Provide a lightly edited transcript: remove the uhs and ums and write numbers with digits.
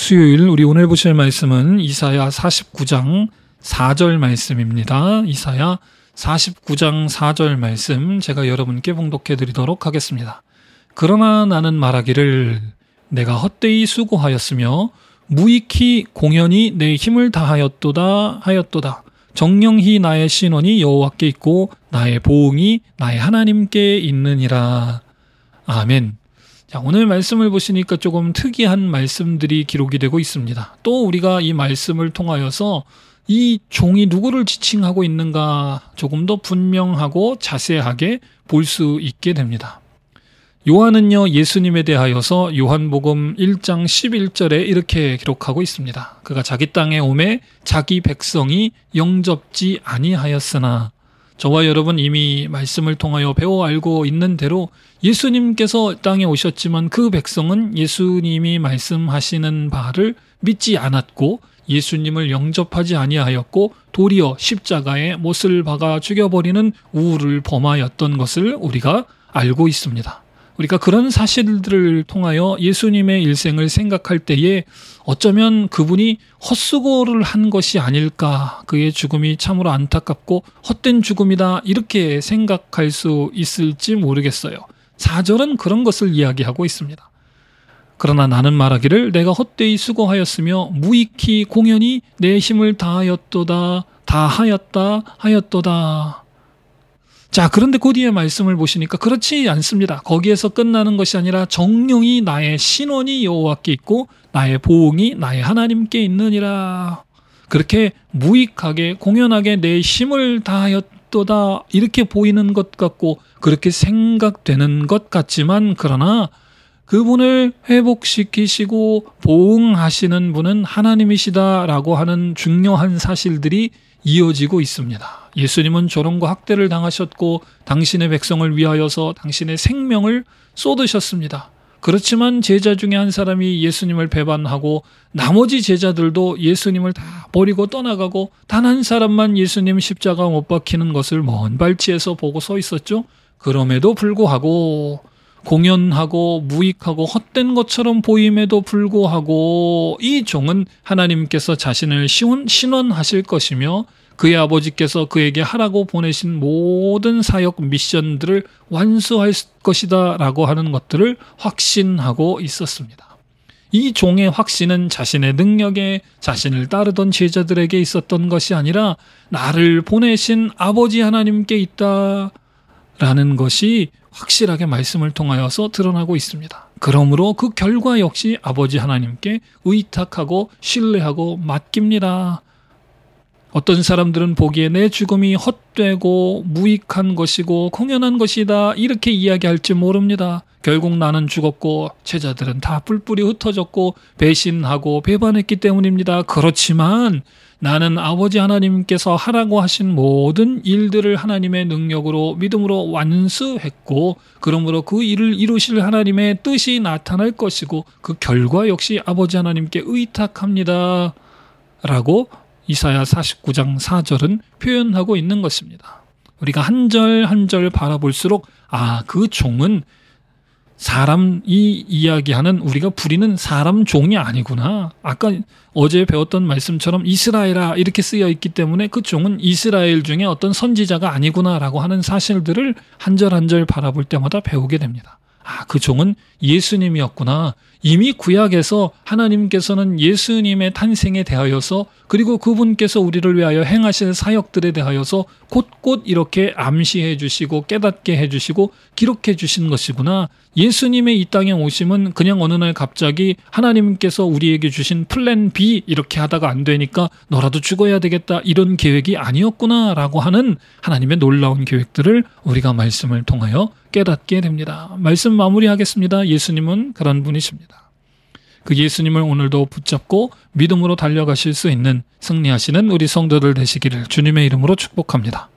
수요일 우리 오늘 보실 말씀은 이사야 49장 4절 말씀입니다. 이사야 49장 4절 말씀 제가 여러분께 봉독해 드리도록 하겠습니다. 그러나 나는 말하기를 내가 헛되이 수고하였으며 무익히 공연히 내 힘을 다하였도다 하였도다. 정령히 나의 신원이 여호와께 있고 나의 보응이 나의 하나님께 있느니라. 아멘. 자, 오늘 말씀을 보시니까 조금 특이한 말씀들이 기록이 되고 있습니다. 또 우리가 이 말씀을 통하여서 이 종이 누구를 지칭하고 있는가 조금 더 분명하고 자세하게 볼 수 있게 됩니다. 요한은요, 예수님에 대하여서 요한복음 1장 11절에 이렇게 기록하고 있습니다. 그가 자기 땅에 오매 자기 백성이 영접지 아니하였으나. 저와 여러분 이미 말씀을 통하여 배워 알고 있는 대로 예수님께서 땅에 오셨지만 그 백성은 예수님이 말씀하시는 바를 믿지 않았고 예수님을 영접하지 아니하였고 도리어 십자가에 못을 박아 죽여버리는 우울을 범하였던 것을 우리가 알고 있습니다. 우리가 그런 사실들을 통하여 예수님의 일생을 생각할 때에 어쩌면 그분이 헛수고를 한 것이 아닐까, 그의 죽음이 참으로 안타깝고 헛된 죽음이다 이렇게 생각할 수 있을지 모르겠어요. 4절은 그런 것을 이야기하고 있습니다. 그러나 나는 말하기를 내가 헛되이 수고하였으며 무익히 공연히 내 힘을 다하였도다 하였도다. 자, 그런데 그 뒤에 말씀을 보시니까 그렇지 않습니다. 거기에서 끝나는 것이 아니라 정령이 나의 신원이 여호와께 있고 나의 보응이 나의 하나님께 있느니라. 그렇게 무익하게 공연하게 내 힘을 다하였도다 이렇게 보이는 것 같고 그렇게 생각되는 것 같지만 그러나 그분을 회복시키시고 보응하시는 분은 하나님이시다라고 하는 중요한 사실들이 이어지고 있습니다. 예수님은 조롱과 학대를 당하셨고 당신의 백성을 위하여서 당신의 생명을 쏟으셨습니다. 그렇지만 제자 중에 한 사람이 예수님을 배반하고 나머지 제자들도 예수님을 다 버리고 떠나가고 단 한 사람만 예수님 십자가 못 박히는 것을 먼 발치에서 보고 서 있었죠. 그럼에도 불구하고 공연하고 무익하고 헛된 것처럼 보임에도 불구하고 이 종은 하나님께서 자신을 신원하실 것이며 그의 아버지께서 그에게 하라고 보내신 모든 사역 미션들을 완수할 것이다 라고 하는 것들을 확신하고 있었습니다. 이 종의 확신은 자신의 능력에 자신을 따르던 제자들에게 있었던 것이 아니라 나를 보내신 아버지 하나님께 있다라는 것이 확실하게 말씀을 통하여서 드러나고 있습니다. 그러므로 그 결과 역시 아버지 하나님께 의탁하고 신뢰하고 맡깁니다. 어떤 사람들은 보기에 내 죽음이 헛되고 무익한 것이고 공연한 것이다 이렇게 이야기할지 모릅니다. 결국 나는 죽었고 제자들은 다 뿔뿔이 흩어졌고 배신하고 배반했기 때문입니다. 그렇지만 나는 아버지 하나님께서 하라고 하신 모든 일들을 하나님의 능력으로 믿음으로 완수했고 그러므로 그 일을 이루실 하나님의 뜻이 나타날 것이고 그 결과 역시 아버지 하나님께 의탁합니다 라고 이사야 49장 4절은 표현하고 있는 것입니다. 우리가 한 절 한 절 바라볼수록 그 종은 사람이 이야기하는 우리가 부리는 사람 종이 아니구나. 아까 어제 배웠던 말씀처럼 이스라엘아 이렇게 쓰여 있기 때문에 그 종은 이스라엘 중에 어떤 선지자가 아니구나라고 하는 사실들을 한 절 한 절 바라볼 때마다 배우게 됩니다. 그 종은 예수님이었구나. 이미 구약에서 하나님께서는 예수님의 탄생에 대하여서 그리고 그분께서 우리를 위하여 행하실 사역들에 대하여서 곳곳 이렇게 암시해 주시고 깨닫게 해 주시고 기록해 주신 것이구나. 예수님의 이 땅에 오심은 그냥 어느 날 갑자기 하나님께서 우리에게 주신 플랜 B 이렇게 하다가 안 되니까 너라도 죽어야 되겠다 이런 계획이 아니었구나 라고 하는 하나님의 놀라운 계획들을 우리가 말씀을 통하여 깨닫게 됩니다. 말씀 마무리하겠습니다. 예수님은 그런 분이십니다. 그 예수님을 오늘도 붙잡고 믿음으로 달려가실 수 있는 승리하시는 우리 성도들 되시기를 주님의 이름으로 축복합니다.